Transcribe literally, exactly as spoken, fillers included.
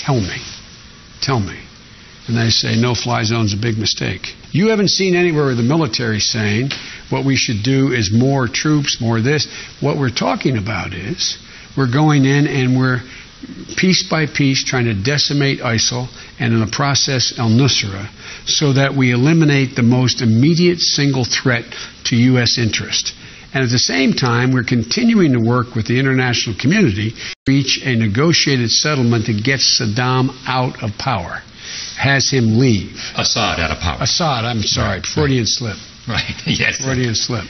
tell me, tell me. And they say no-fly zone's a big mistake. You haven't seen anywhere where the military saying what we should do is more troops, more this. What we're talking about is we're going in and we're piece by piece trying to decimate ISIL and in the process al-Nusra so that we eliminate the most immediate single threat to U S interest. And at the same time, we're continuing to work with the international community to reach a negotiated settlement that gets Saddam out of power, has him leave. Assad out of power. Assad, I'm sorry, Right. Freudian slip. Right, yes. Freudian slip.